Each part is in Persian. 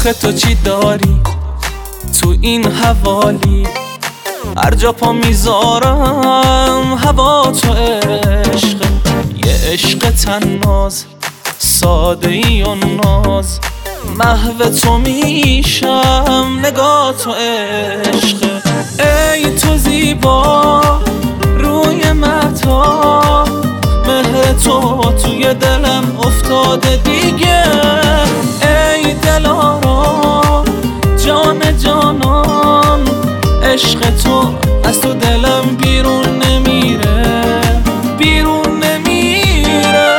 آخه تو چی داری تو این حوالی؟ هر جا پا میذارم هوا تو عشق، یه عشق تناز ساده ای و ناز، محو تو میشم نگاه تو عشق. ای تو زیبا روی مهتاب، مهر تو توی دلم افتاده دیگه. ای دلارام جان جانان، عشق تو از تو دلم بیرون نمیره، بیرون نمیره.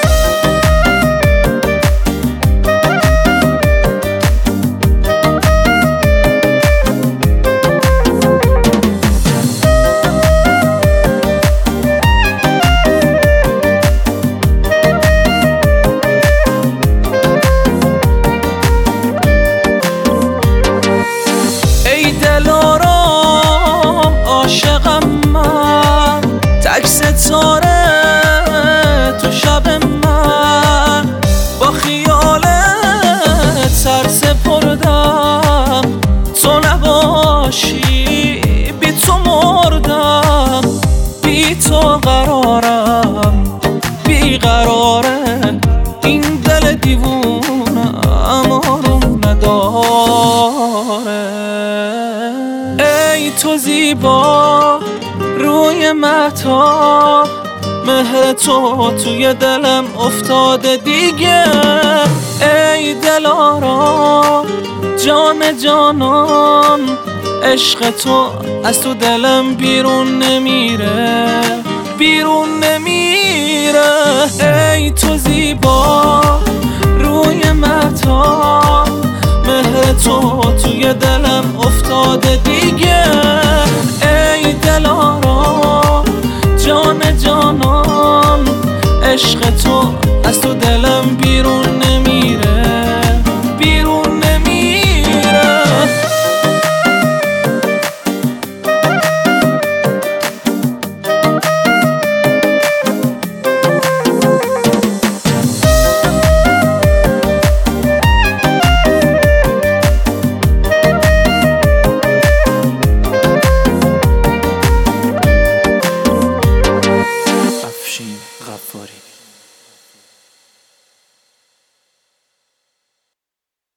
ای دلارام عاشقم من، تک ستاره تو شب من، با خیالت سر سپردم، تو نباشی بی تو مردم، بی تو قرارم بی قراره، این دل دیوونم آروم نداره. ای تو زیبا روی مهتاب، مهر تو توی دلم افتاده دیگه. ای دلارام جان جانان، عشق تو از تو دلم بیرون نمیره، بیرون نمیره. ای تو زیبا روی مهتاب، مهر تو توی دلم افتاده دیگه. ای دلارام جان جانان، عشق تو از تو دلم بیرون نمیره، بیرون نمیره. افشین غفاری.